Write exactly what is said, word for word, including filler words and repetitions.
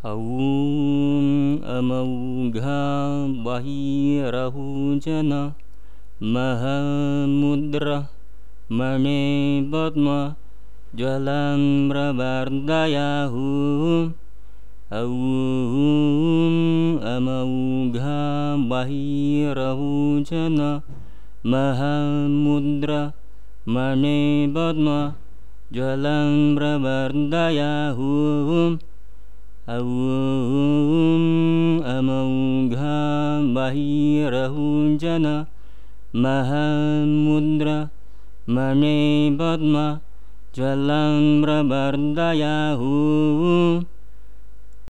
Aum Amauga Bahirahu Jana Mahamudra Mane Padma Jalan Prabardayahu. Aum Amauga Bahirahu Jana Mahamudra Mane Padma Jalan Prabardayahu. Aum Amauga Bahirahu Jana Mahamudra Mane Padma Jalan Prabardayahu.